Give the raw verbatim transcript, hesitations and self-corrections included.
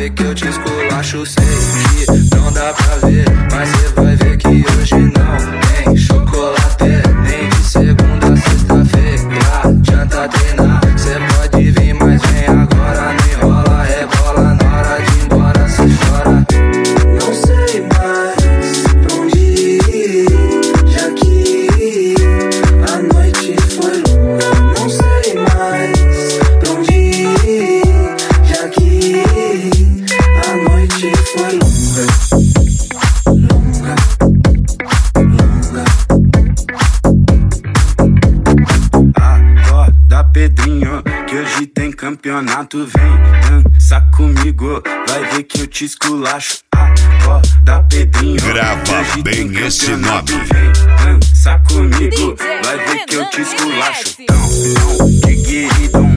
ver que eu te esculacho. Sei que não dá pra ver, mas cê vai ver que hoje não tem chocolate. Nem de segunda a sexta-feira, janta treinar. Cê pode vir, mas vem agora. Não enrola, rebola, na hora de ir embora cê chora. Não sei mais pra onde ir, já que a noite foi longa. Não sei mais pra onde ir, já que a noite foi longa. Longa, longa. Acorda, Pedrinho, que hoje tem campeonato. Vem dança comigo, vai ver que eu te esculacho. Acorda, Pedrinho, grava bem esse nome. Vem dança comigo, vai ver que eu te esculacho. Então, então,